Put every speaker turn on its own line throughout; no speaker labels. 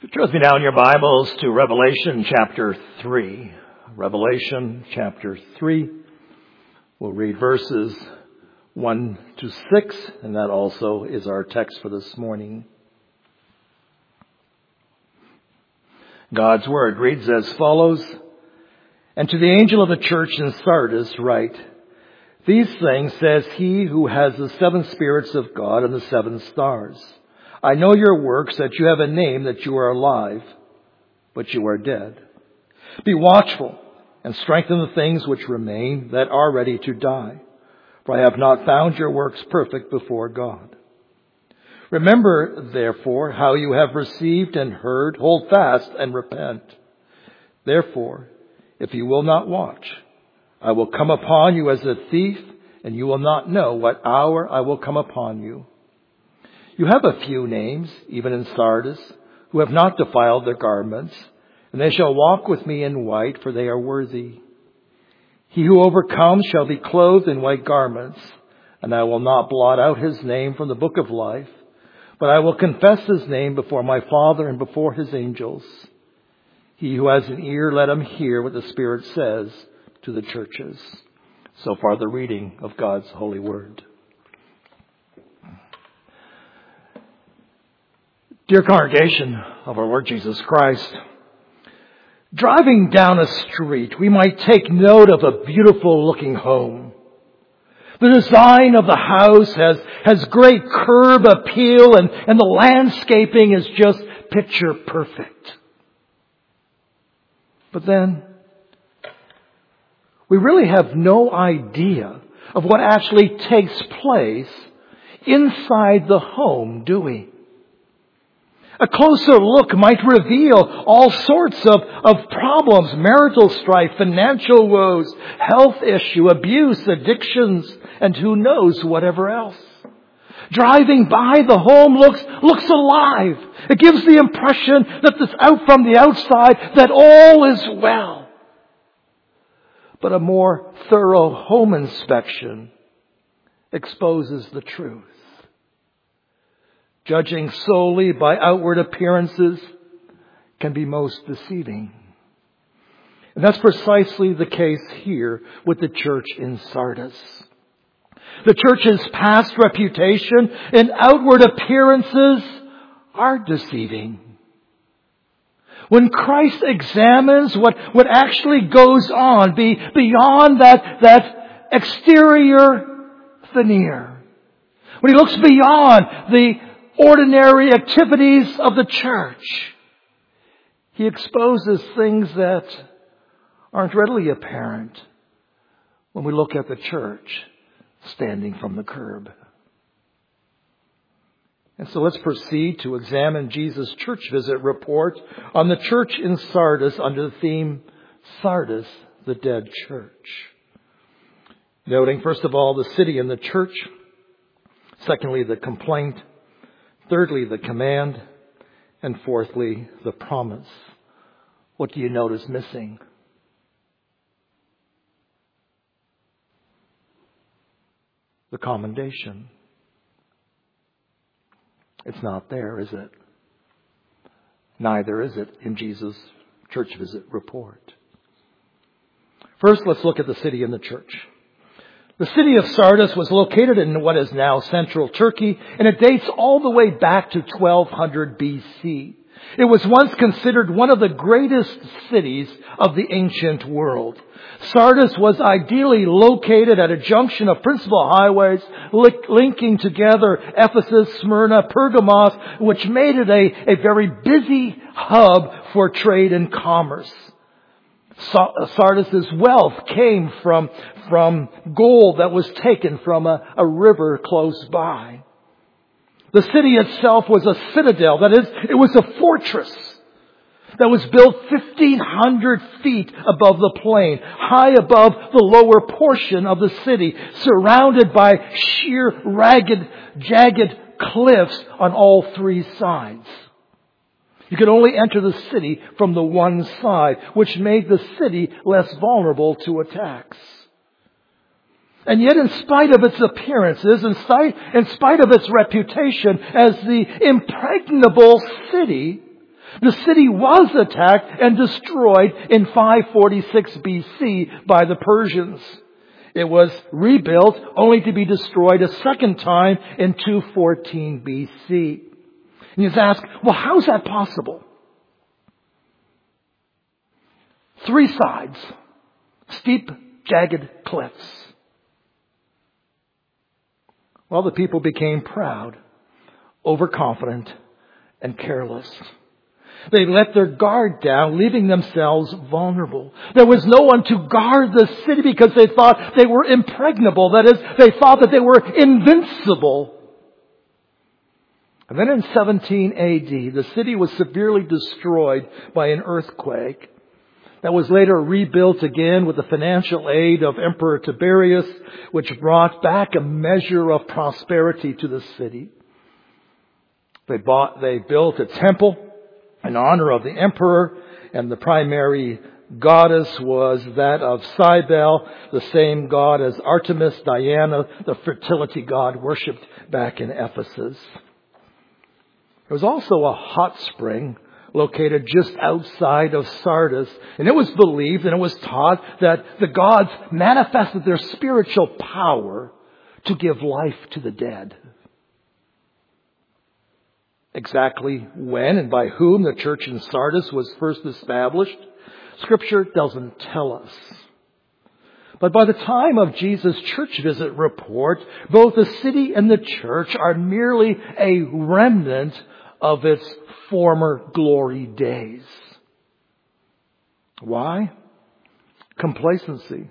Turn with me now in your Bibles to Revelation chapter 3. Revelation chapter 3. We'll read verses 1 to 6, and that also is our text for this morning. God's word reads as follows. And to the angel of the church in Sardis write, These things says he who has the 7 spirits of God and the 7 stars. I know your works, that you have a name, that you are alive, but you are dead. Be watchful and strengthen the things which remain that are ready to die. For I have not found your works perfect before God. Remember, therefore, how you have received and heard, hold fast and repent. Therefore, if you will not watch, I will come upon you as a thief, and you will not know what hour I will come upon you. You have a few names, even in Sardis, who have not defiled their garments, and they shall walk with me in white, for they are worthy. He who overcomes shall be clothed in white garments, and I will not blot out his name from the book of life, but I will confess his name before my Father and before his angels. He who has an ear, let him hear what the Spirit says to the churches. So far the reading of God's holy word. Dear congregation of our Lord Jesus Christ, driving down a street, we might take note of a beautiful looking home. The design of the house has great curb appeal, and the landscaping is just picture perfect. But then, we really have no idea of what actually takes place inside the home, do we? A closer look might reveal all sorts of problems, marital strife, financial woes, health issue, abuse, addictions, and who knows whatever else. Driving by, the home looks alive. It gives the impression that this out from the outside that all is well. But a more thorough home inspection exposes the truth. Judging solely by outward appearances can be most deceiving. And that's precisely the case here with the church in Sardis. The church's past reputation and outward appearances are deceiving. When Christ examines what actually goes on beyond that exterior veneer, when he looks beyond the ordinary activities of the church, he exposes things that aren't readily apparent when we look at the church standing from the curb. And so let's proceed to examine Jesus' church visit report on the church in Sardis under the theme, Sardis, the Dead Church. Noting, first of all, the city and the church. Secondly, the complaint. Thirdly, the command. And fourthly, the promise. What do you notice missing? The commendation. It's not there, is it? Neither is it in Jesus' church visit report. First, let's look at the city and the church. The city of Sardis was located in what is now central Turkey, and it dates all the way back to 1200 BC. It was once considered one of the greatest cities of the ancient world. Sardis was ideally located at a junction of principal highways linking together Ephesus, Smyrna, Pergamos, which made it a very busy hub for trade and commerce. Sardis' wealth came from gold that was taken from a river close by. The city itself was a citadel. That is, it was a fortress that was built 1,500 feet above the plain, high above the lower portion of the city, surrounded by sheer, ragged, jagged cliffs on all 3 sides. You could only enter the city from the one side, which made the city less vulnerable to attacks. And yet, in spite of its appearances, in spite of its reputation as the impregnable city, The city was attacked and destroyed in 546 BC by the Persians. It was rebuilt only to be destroyed a second time in 214 BC. And you ask, well, how is that possible? 3 sides. Steep, jagged cliffs. Well, the people became proud, overconfident, and careless. They let their guard down, leaving themselves vulnerable. There was no one to guard the city because they thought they were impregnable. That is, they thought that they were invincible. And then in 17 AD, the city was severely destroyed by an earthquake that was later rebuilt again with the financial aid of Emperor Tiberius, which brought back a measure of prosperity to the city. They built a temple in honor of the emperor, and the primary goddess was that of Cybele, the same god as Artemis, Diana, the fertility god worshipped back in Ephesus. There was also a hot spring located just outside of Sardis, and it was believed and it was taught that the gods manifested their spiritual power to give life to the dead. Exactly when and by whom the church in Sardis was first established, Scripture doesn't tell us. But by the time of Jesus' church visit report, both the city and the church are merely a remnant of its former glory days. Why? Complacency.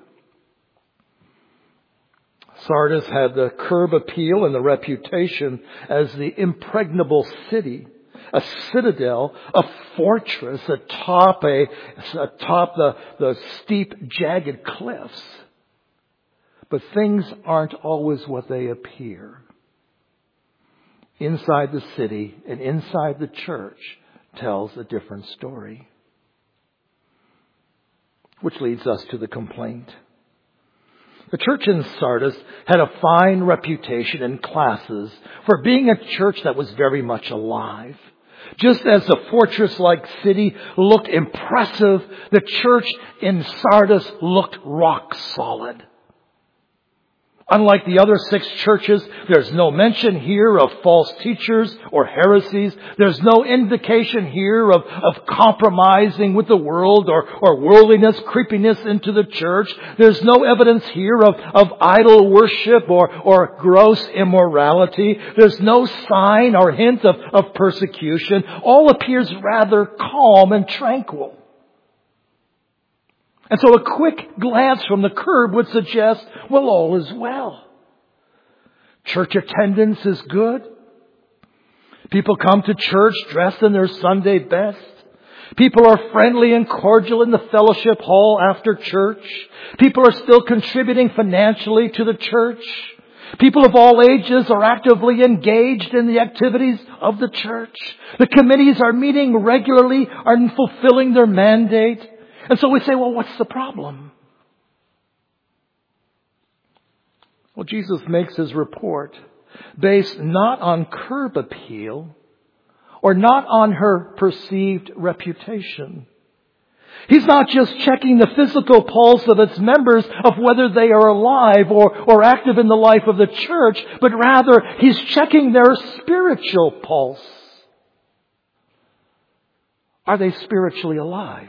Sardis had the curb appeal and the reputation as the impregnable city, a citadel, a fortress atop the steep, jagged cliffs. But things aren't always what they appear. Inside the city and inside the church tells a different story. Which leads us to the complaint. The church in Sardis had a fine reputation in classes for being a church that was very much alive. Just as the fortress-like city looked impressive, the church in Sardis looked rock solid. Unlike the other 6 churches, there's no mention here of false teachers or heresies. There's no indication here of compromising with the world or worldliness, creepiness into the church. There's no evidence here of idol worship or gross immorality. There's no sign or hint of persecution. All appears rather calm and tranquil. And so a quick glance from the curb would suggest, well, all is well. Church attendance is good. People come to church dressed in their Sunday best. People are friendly and cordial in the fellowship hall after church. People are still contributing financially to the church. People of all ages are actively engaged in the activities of the church. The committees are meeting regularly and fulfilling their mandate. And so we say, well, what's the problem? Well, Jesus makes his report based not on curb appeal or not on her perceived reputation. He's not just checking the physical pulse of its members of whether they are alive or active in the life of the church, but rather he's checking their spiritual pulse. Are they spiritually alive?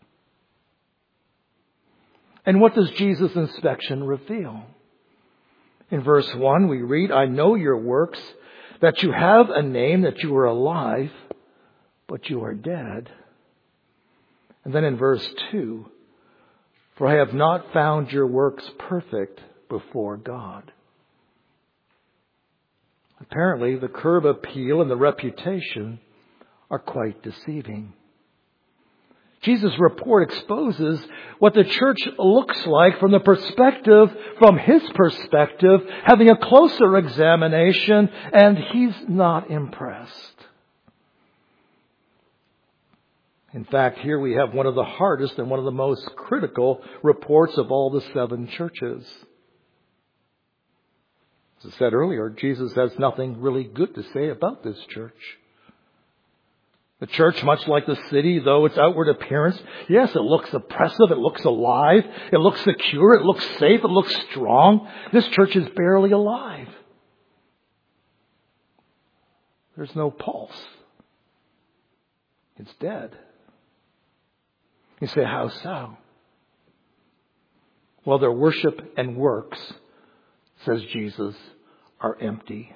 And what does Jesus' inspection reveal? In verse 1 we read, I know your works, that you have a name, that you are alive, but you are dead. And then in verse 2, for I have not found your works perfect before God. Apparently the curb appeal and the reputation are quite deceiving. Jesus' report exposes what the church looks like from his perspective, having a closer examination, and he's not impressed. In fact, here we have one of the hardest and one of the most critical reports of all the 7 churches. As I said earlier, Jesus has nothing really good to say about this church. The church, much like the city, though its outward appearance, yes, it looks oppressive, it looks alive, it looks secure, it looks safe, it looks strong. This church is barely alive. There's no pulse. It's dead. You say, how so? Well, their worship and works, says Jesus, are empty.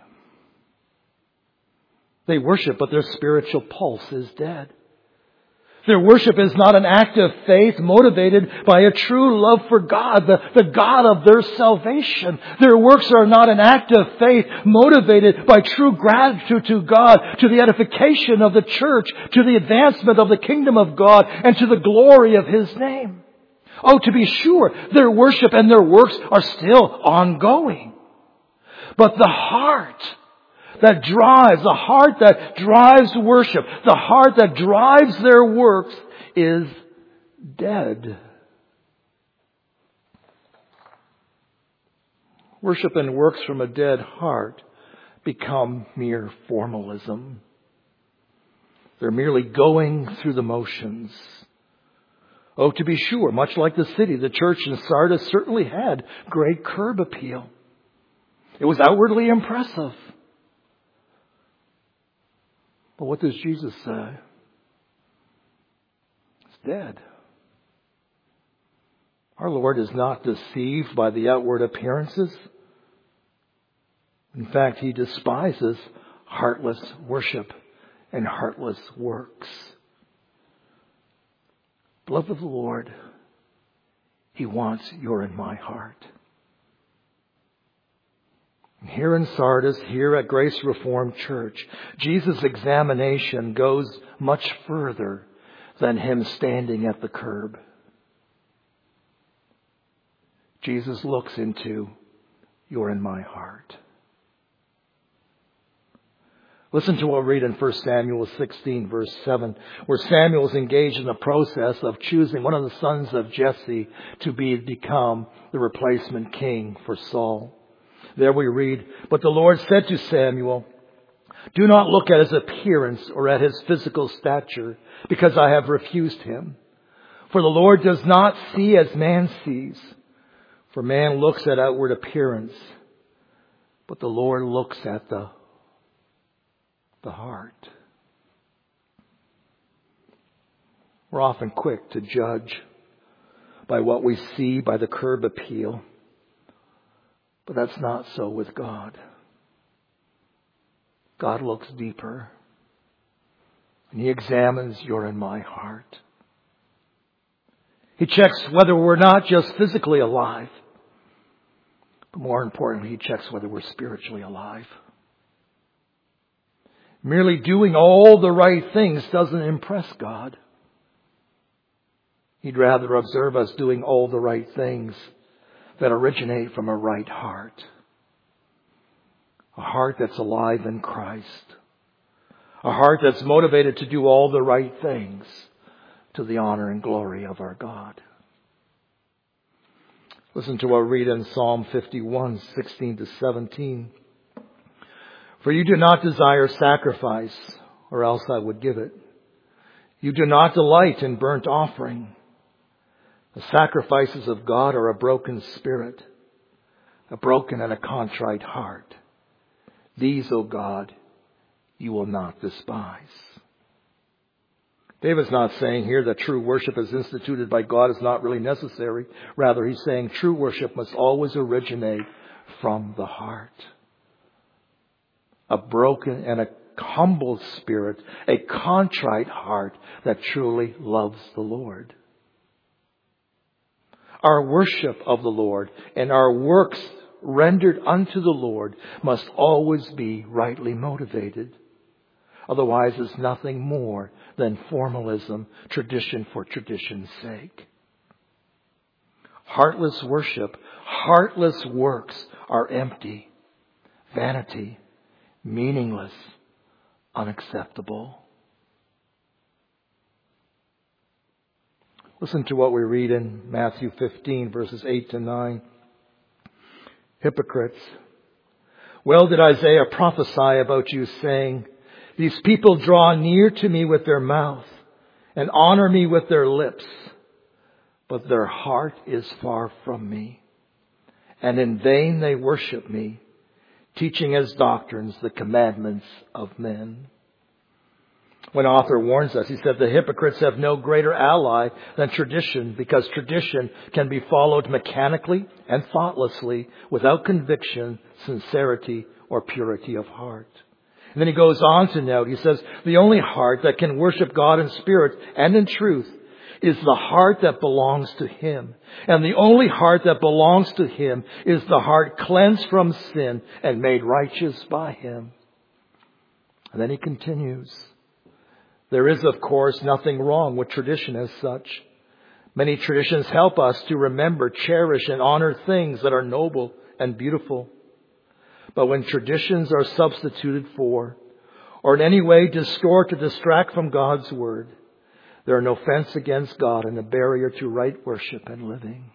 They worship, but their spiritual pulse is dead. Their worship is not an act of faith motivated by a true love for God, the God of their salvation. Their works are not an act of faith motivated by true gratitude to God, to the edification of the church, to the advancement of the kingdom of God, and to the glory of His name. Oh, to be sure, their worship and their works are still ongoing. But the heart that drives worship, the heart that drives their works is dead. Worship and works from a dead heart become mere formalism. They're merely going through the motions. Oh, to be sure, much like the city, the church in Sardis certainly had great curb appeal. It was outwardly impressive. But what does Jesus say? It's dead. Our Lord is not deceived by the outward appearances. In fact, He despises heartless worship and heartless works. Beloved of the Lord, He wants your and my heart. Here in Sardis, here at Grace Reformed Church, Jesus' examination goes much further than Him standing at the curb. Jesus looks into your and my heart. Listen to what we read in 1 Samuel 16, verse 7, where Samuel is engaged in the process of choosing one of the sons of Jesse to become the replacement king for Saul. There we read, "But the Lord said to Samuel, 'Do not look at his appearance or at his physical stature, because I have refused him. For the Lord does not see as man sees. For man looks at outward appearance, but the Lord looks at the heart.'" We're often quick to judge by what we see, by the curb appeal. But that's not so with God. God looks deeper, and He examines your and my heart. He checks whether we're not just physically alive, but more importantly, He checks whether we're spiritually alive. Merely doing all the right things doesn't impress God. He'd rather observe us doing all the right things that originate from a right heart. A heart that's alive in Christ. A heart that's motivated to do all the right things to the honor and glory of our God. Listen to what we read in Psalm 51, 16 to 17. "For you do not desire sacrifice, or else I would give it. You do not delight in burnt offering. The sacrifices of God are a broken spirit, a broken and a contrite heart. These, O God, you will not despise." David's not saying here that true worship as instituted by God is not really necessary. Rather, he's saying true worship must always originate from the heart. A broken and a humble spirit, a contrite heart that truly loves the Lord. Our worship of the Lord and our works rendered unto the Lord must always be rightly motivated. Otherwise, it's nothing more than formalism, tradition for tradition's sake. Heartless worship, heartless works are empty, vanity, meaningless, unacceptable. Listen to what we read in Matthew 15, verses 8 to 9. "Hypocrites, well did Isaiah prophesy about you, saying, These people draw near to me with their mouth and honor me with their lips, but their heart is far from me. And in vain they worship me, teaching as doctrines the commandments of men. One author warns us, he said, the hypocrites have no greater ally than tradition, because tradition can be followed mechanically and thoughtlessly without conviction, sincerity, or purity of heart. And then he goes on to note, he says, the only heart that can worship God in spirit and in truth is the heart that belongs to Him. And the only heart that belongs to Him is the heart cleansed from sin and made righteous by Him. And then he continues, there is, of course, nothing wrong with tradition as such. Many traditions help us to remember, cherish, and honor things that are noble and beautiful. But when traditions are substituted for, or in any way distort or distract from God's Word, they're an offense against God and a barrier to right worship and living.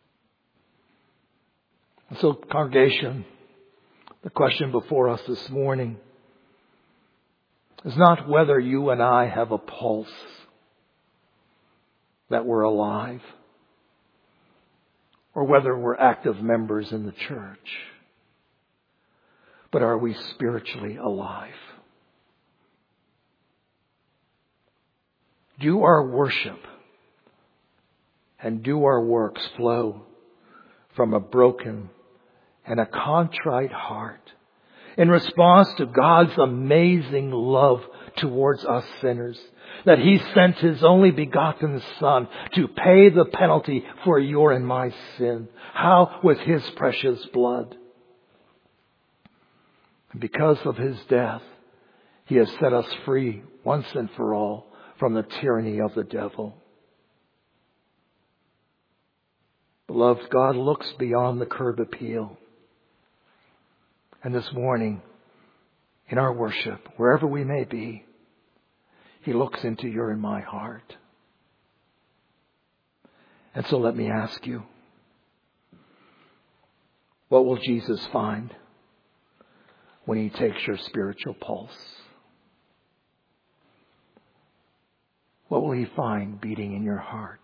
And so, congregation, the question before us this morning is not whether you and I have a pulse, that we're alive, or whether we're active members in the church. But are we spiritually alive? Do our worship and do our works flow from a broken and a contrite heart in response to God's amazing love towards us sinners, that He sent His only begotten Son to pay the penalty for your and my sin? How? With His precious blood. And because of His death, He has set us free once and for all from the tyranny of the devil. Beloved, God looks beyond the curb appeal. And this morning, in our worship, wherever we may be, He looks into your and my heart. And so let me ask you, what will Jesus find when He takes your spiritual pulse? What will He find beating in your heart?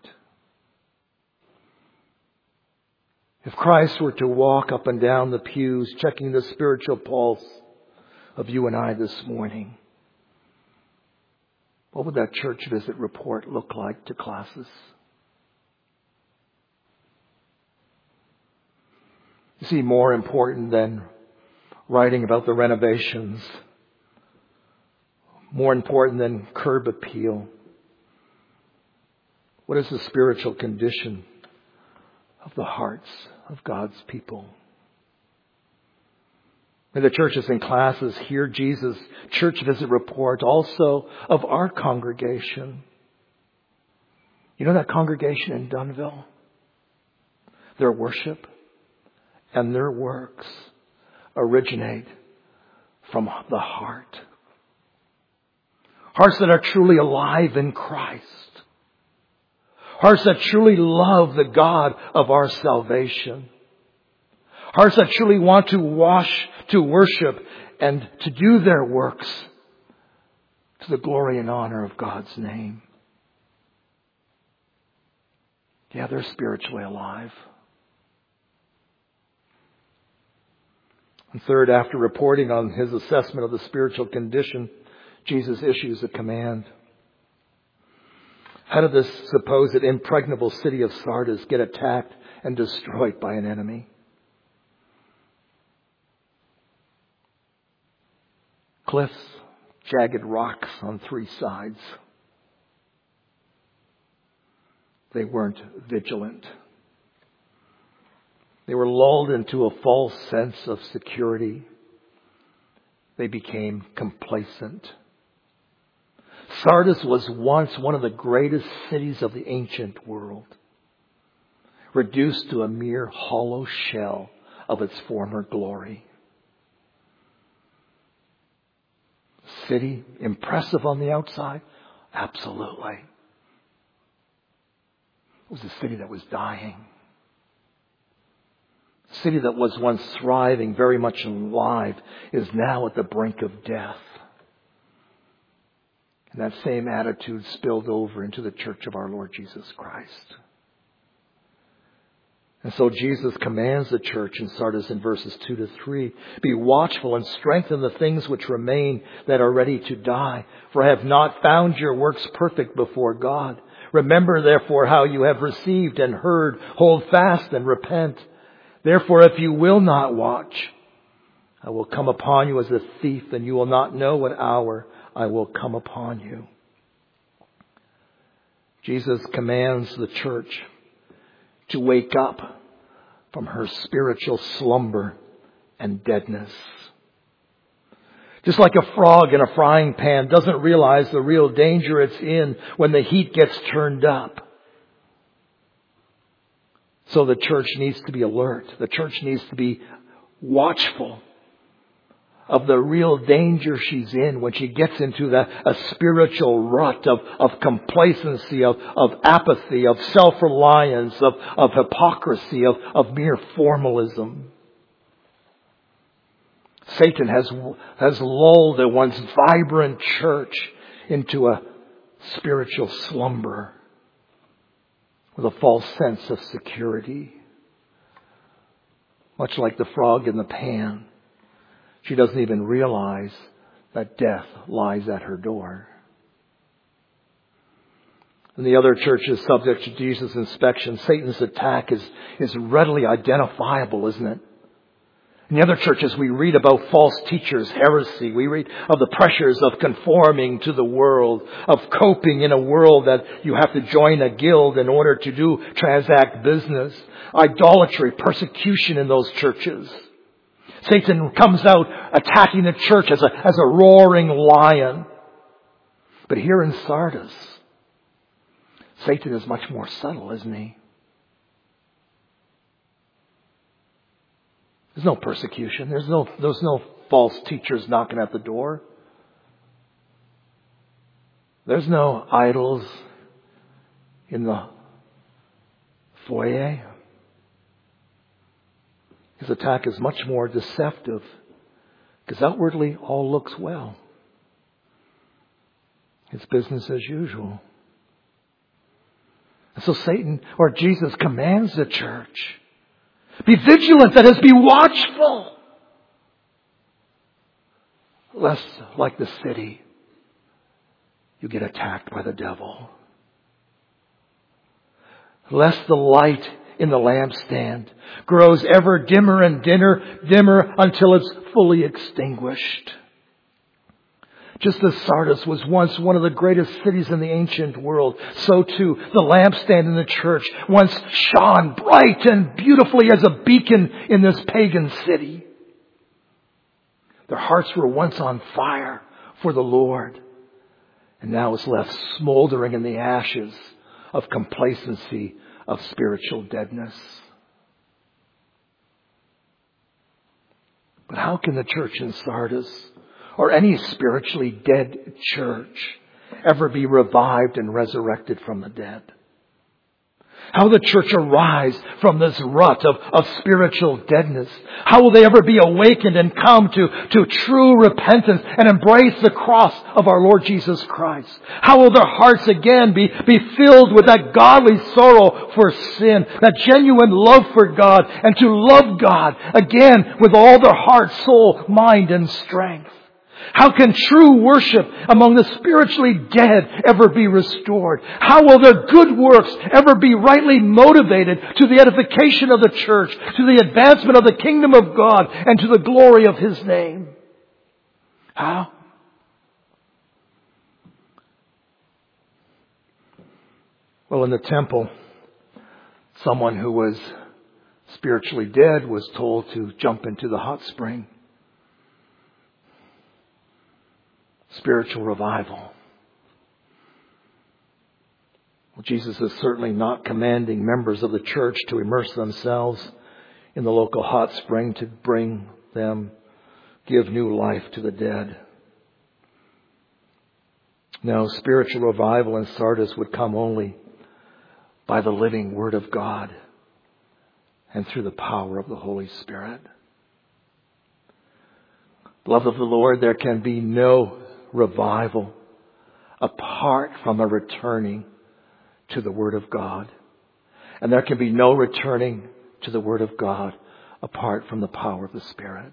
If Christ were to walk up and down the pews, checking the spiritual pulse of you and I this morning, what would that church visit report look like to classes? You see, more important than writing about the renovations, more important than curb appeal, what is the spiritual condition of the hearts of God's people? May the churches and classes hear Jesus' church visit report also of our congregation. You know that congregation in Dunnville? Their worship and their works originate from the heart. Hearts that are truly alive in Christ. Hearts that truly love the God of our salvation. Hearts that truly want to worship and to do their works to the glory and honor of God's name. Yeah, they're spiritually alive. And third, after reporting on His assessment of the spiritual condition, Jesus issues a command. How did this supposed impregnable city of Sardis get attacked and destroyed by an enemy? Cliffs, jagged rocks on three sides. They weren't vigilant. They were lulled into a false sense of security. They became complacent. Sardis was once one of the greatest cities of the ancient world, reduced to a mere hollow shell of its former glory. City, impressive on the outside? Absolutely. It was a city that was dying. A city that was once thriving, very much alive, is now at the brink of death. And that same attitude spilled over into the church of our Lord Jesus Christ. And so Jesus commands the church in Sardis in verses 2 to 3, be watchful and strengthen the things which remain that are ready to die. For I have not found your works perfect before God. Remember therefore how you have received and heard. Hold fast and repent. Therefore if you will not watch, I will come upon you as a thief, and you will not know what hour I will come upon you. Jesus commands the church to wake up from her spiritual slumber and deadness. Just like a frog in a frying pan doesn't realize the real danger it's in when the heat gets turned up. So the church needs to be alert. The church needs to be watchful of the real danger she's in when she gets into a spiritual rut of complacency, of apathy, of self-reliance, of hypocrisy, of mere formalism. Satan has lulled a once vibrant church into a spiritual slumber with a false sense of security. Much like the frog in the pan. She doesn't even realize that death lies at her door. And the other church is subject to Jesus' inspection. Satan's attack is readily identifiable, isn't it? In the other churches we read about false teachers, heresy. We read of the pressures of conforming to the world, of coping in a world that you have to join a guild in order to transact business. Idolatry, persecution in those churches. Satan comes out attacking the church as a roaring lion. But here in Sardis, Satan is much more subtle, isn't he? There's no persecution. There's no false teachers knocking at the door. There's no idols in the foyer. His attack is much more deceptive because outwardly all looks well. It's business as usual. And so Jesus commands the church, be vigilant, that is, be watchful. Lest, like the city, you get attacked by the devil. Lest the light in the lampstand grows ever dimmer and dimmer until it's fully extinguished. Just as Sardis was once one of the greatest cities in the ancient world, so too the lampstand in the church once shone bright and beautifully as a beacon in this pagan city. Their hearts were once on fire for the Lord, and now is left smoldering in the ashes of complacency, of spiritual deadness. But how can the church in Sardis, or any spiritually dead church, ever be revived and resurrected from the dead? How will the church arise from this rut of spiritual deadness? How will they ever be awakened and come to true repentance and embrace the cross of our Lord Jesus Christ? How will their hearts again be filled with that godly sorrow for sin, that genuine love for God, and to love God again with all their heart, soul, mind, and strength? How can true worship among the spiritually dead ever be restored? How will their good works ever be rightly motivated to the edification of the church, to the advancement of the kingdom of God, and to the glory of His name? How? Well, in the temple, someone who was spiritually dead was told to jump into the hot spring. Spiritual revival. Well, Jesus is certainly not commanding members of the church to immerse themselves in the local hot spring to give new life to the dead. No, spiritual revival in Sardis would come only by the living Word of God and through the power of the Holy Spirit. Beloved of the Lord, there can be no revival apart from a returning to the Word of God. And there can be no returning to the Word of God apart from the power of the Spirit.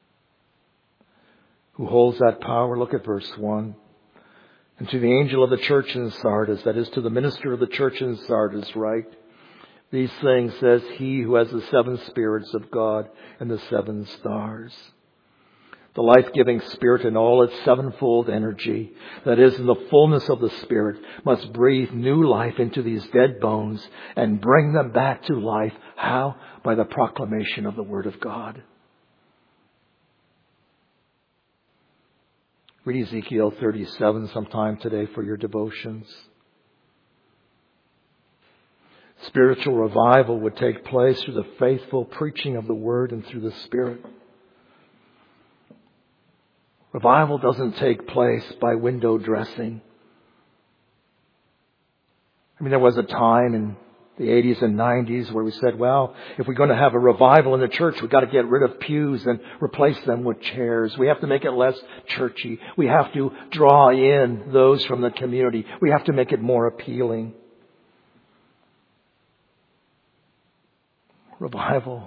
Who holds that power? Look at verse 1. And to the angel of the church in Sardis, that is to the minister of the church in Sardis, write, these things says he who has the 7 spirits of God and the 7 stars. The life-giving Spirit in all its 7-fold energy, that is, in the fullness of the Spirit, must breathe new life into these dead bones and bring them back to life. How? By the proclamation of the Word of God. Read Ezekiel 37 sometime today for your devotions. Spiritual revival would take place through the faithful preaching of the Word and through the Spirit. Revival doesn't take place by window dressing. There was a time in the 80s and 90s where we said, well, if we're going to have a revival in the church, we've got to get rid of pews and replace them with chairs. We have to make it less churchy. We have to draw in those from the community. We have to make it more appealing. Revival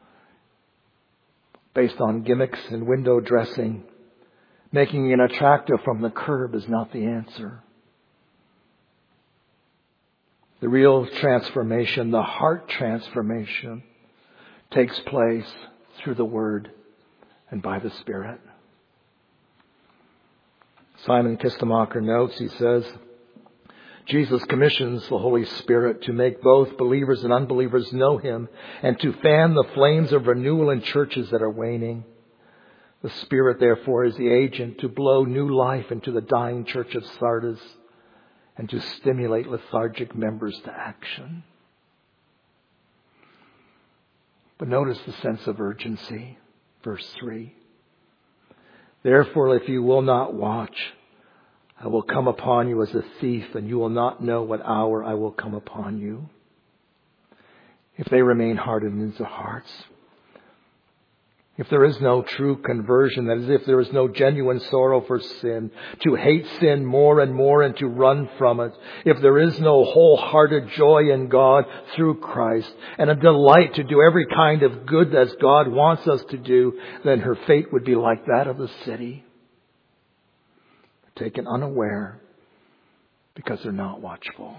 based on gimmicks and window dressing, making it attractive from the curb, is not the answer. The real transformation, the heart transformation, takes place through the Word and by the Spirit. Simon Kistemacher notes, he says, Jesus commissions the Holy Spirit to make both believers and unbelievers know Him and to fan the flames of renewal in churches that are waning. The Spirit, therefore, is the agent to blow new life into the dying church of Sardis and to stimulate lethargic members to action. But notice the sense of urgency. Verse 3. Therefore, if you will not watch, I will come upon you as a thief, and you will not know what hour I will come upon you. If they remain hardened in their hearts, if there is no true conversion, that is, if there is no genuine sorrow for sin, to hate sin more and more and to run from it, if there is no wholehearted joy in God through Christ and a delight to do every kind of good as God wants us to do, then her fate would be like that of the city. Taken unaware because they're not watchful.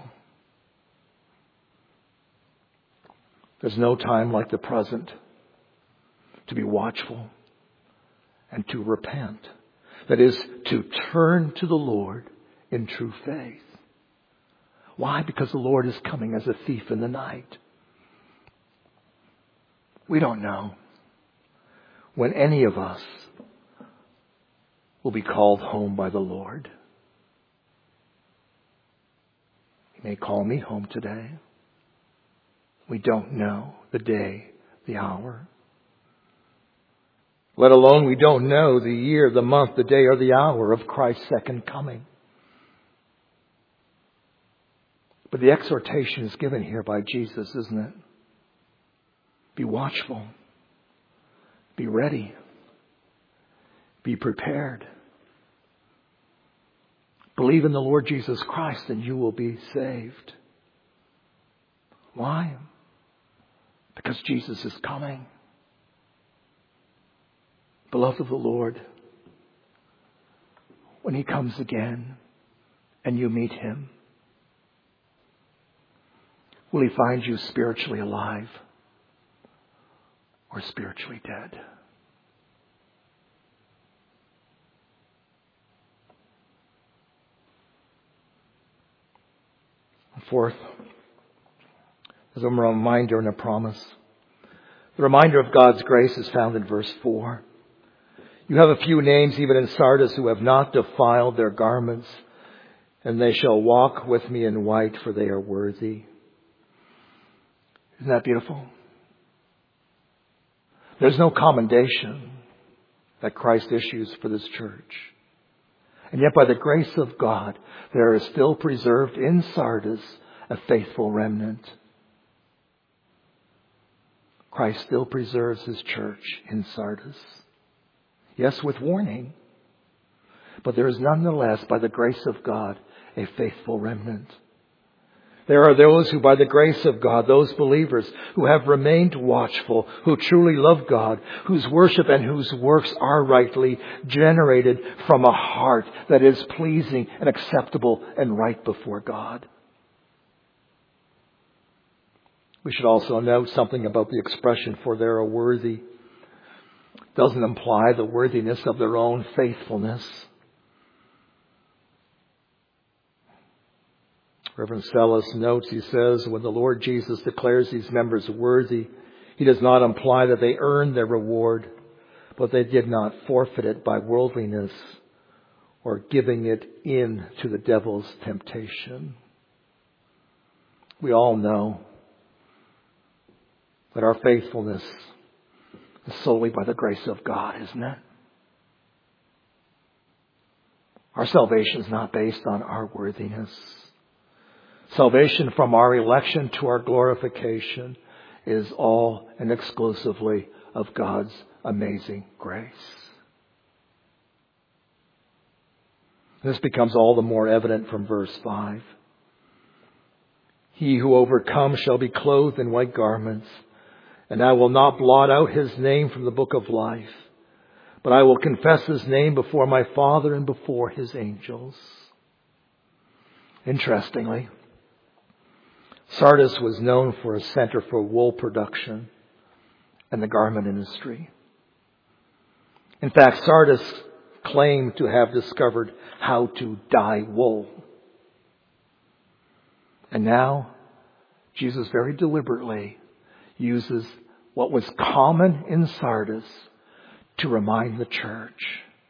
There's no time like the present to be watchful and to repent. That is, to turn to the Lord in true faith. Why? Because the Lord is coming as a thief in the night. We don't know when any of us will be called home by the Lord. He may call me home today. We don't know the day, the hour. Let alone we don't know the year, the month, the day, or the hour of Christ's second coming. But the exhortation is given here by Jesus, isn't it? Be watchful. Be ready. Be prepared. Believe in the Lord Jesus Christ and you will be saved. Why? Because Jesus is coming. Beloved of the Lord, when He comes again and you meet Him, will He find you spiritually alive or spiritually dead? Fourth, as a reminder and a promise. The reminder of God's grace is found in verse 4. You have a few names even in Sardis who have not defiled their garments, and they shall walk with me in white, for they are worthy. Isn't that beautiful? There's no commendation that Christ issues for this church. And yet by the grace of God, there is still preserved in Sardis a faithful remnant. Christ still preserves His church in Sardis. Yes, with warning. But there is nonetheless, by the grace of God, a faithful remnant. There are those who, by the grace of God, those believers who have remained watchful, who truly love God, whose worship and whose works are rightly generated from a heart that is pleasing and acceptable and right before God. We should also note something about the expression, for they are worthy. It doesn't imply the worthiness of their own faithfulness. Reverend Sellis notes, he says, when the Lord Jesus declares these members worthy, he does not imply that they earned their reward, but they did not forfeit it by worldliness or giving it in to the devil's temptation. We all know that our faithfulness is solely by the grace of God, isn't it? Our salvation is not based on our worthiness. Salvation from our election to our glorification is all and exclusively of God's amazing grace. This becomes all the more evident from verse 5. He who overcomes shall be clothed in white garments, and I will not blot out his name from the book of life, but I will confess his name before my Father and before his angels. Interestingly, Sardis was known for a center for wool production and the garment industry. In fact, Sardis claimed to have discovered how to dye wool. And now, Jesus very deliberately uses what was common in Sardis to remind the church.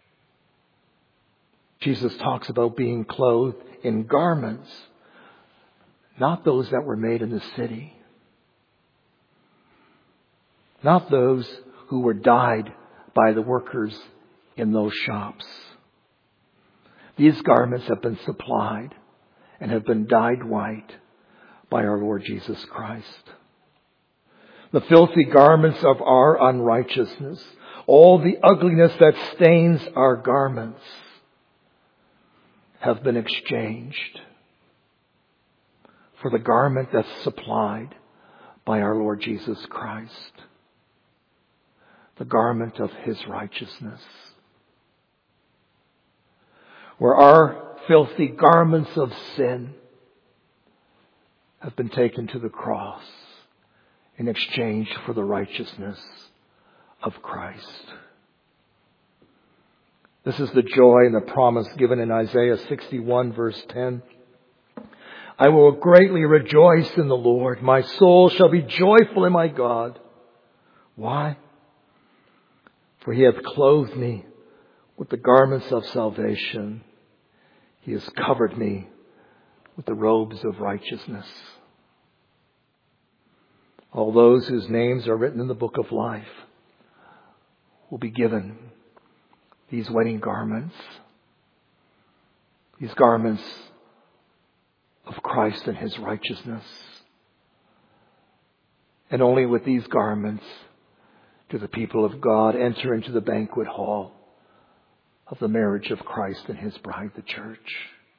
Jesus talks about being clothed in garments, not those that were made in the city. Not those who were dyed by the workers in those shops. These garments have been supplied and have been dyed white by our Lord Jesus Christ. The filthy garments of our unrighteousness, all the ugliness that stains our garments, have been exchanged for the garment that's supplied by our Lord Jesus Christ. The garment of his righteousness. Where our filthy garments of sin have been taken to the cross in exchange for the righteousness of Christ. This is the joy and the promise given in Isaiah 61 verse 10. I will greatly rejoice in the Lord. My soul shall be joyful in my God. Why? For he hath clothed me with the garments of salvation. He has covered me with the robes of righteousness. All those whose names are written in the book of life will be given these wedding garments. These garments of Christ and his righteousness. And only with these garments do the people of God enter into the banquet hall of the marriage of Christ and his bride, the church.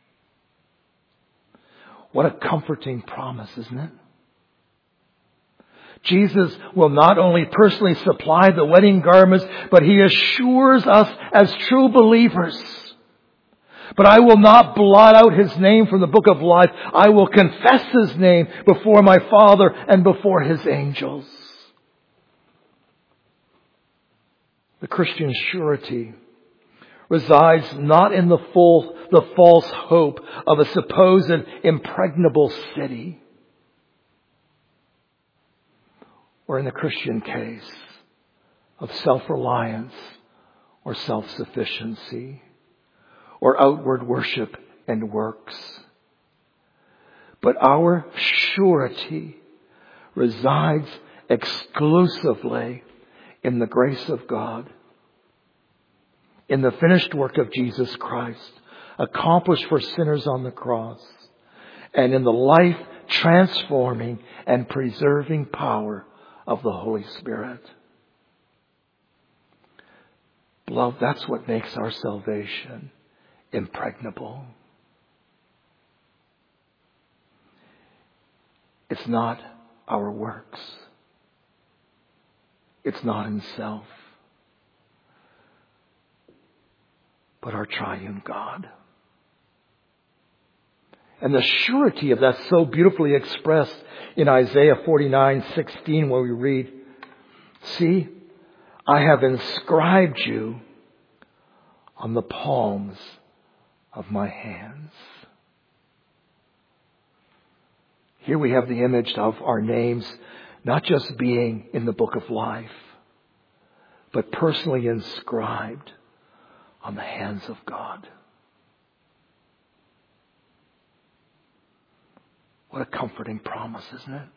What a comforting promise, isn't it? Jesus will not only personally supply the wedding garments, but he assures us as true believers. But I will not blot out his name from the book of life. I will confess his name before my Father and before his angels. The Christian surety resides not in the false hope of a supposed impregnable city, or in the Christian case of self-reliance or self-sufficiency or outward worship and works. But our surety resides exclusively in the grace of God, in the finished work of Jesus Christ, accomplished for sinners on the cross, and in the life transforming and preserving power of the Holy Spirit. Beloved, that's what makes our salvation impregnable. It's not our works. It's not in self, but our triune God. And the surety of that so beautifully expressed in Isaiah 49:16, where we read, "See, I have inscribed you on the palms of my hands." Here we have the image of our names not just being in the book of life, but personally inscribed on the hands of God. What a comforting promise, isn't it?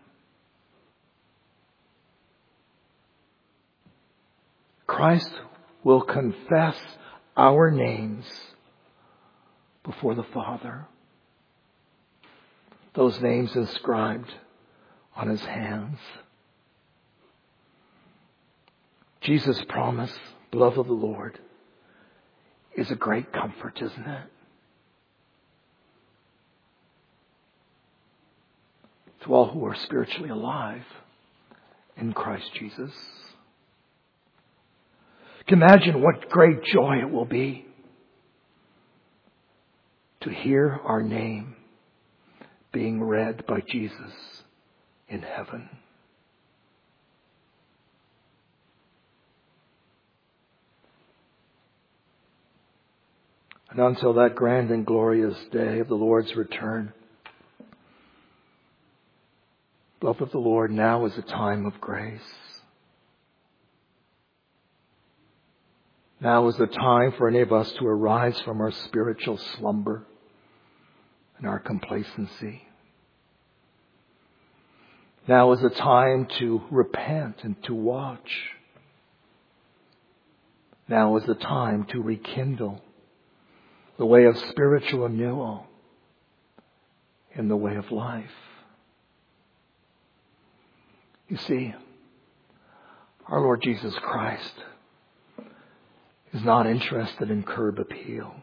Christ will confess our names before the Father. Those names inscribed on his hands. Jesus' promise, beloved of the Lord, is a great comfort, isn't it? To all who are spiritually alive in Christ Jesus. Imagine what great joy it will be to hear our name being read by Jesus in heaven. And until that grand and glorious day of the Lord's return, beloved of the Lord, now is a time of grace. Now is the time for any of us to arise from our spiritual slumber and our complacency. Now is the time to repent and to watch. Now is the time to rekindle the way of spiritual renewal in the way of life. You see, our Lord Jesus Christ is not interested in curb appeal.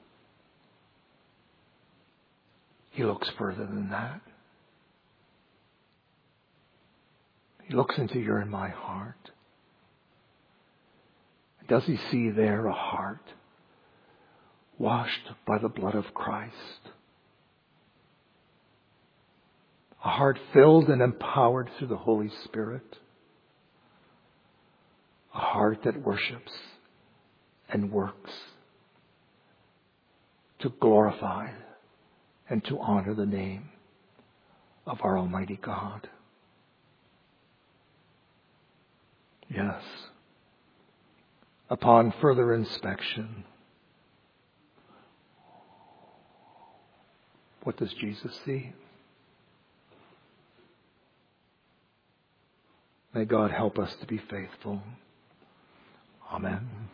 He looks further than that. He looks into your and my heart. Does he see there a heart washed by the blood of Christ? A heart filled and empowered through the Holy Spirit. A heart that worships and works to glorify and to honor the name of our Almighty God. Yes, upon further inspection, what does Jesus see? May God help us to be faithful. Amen.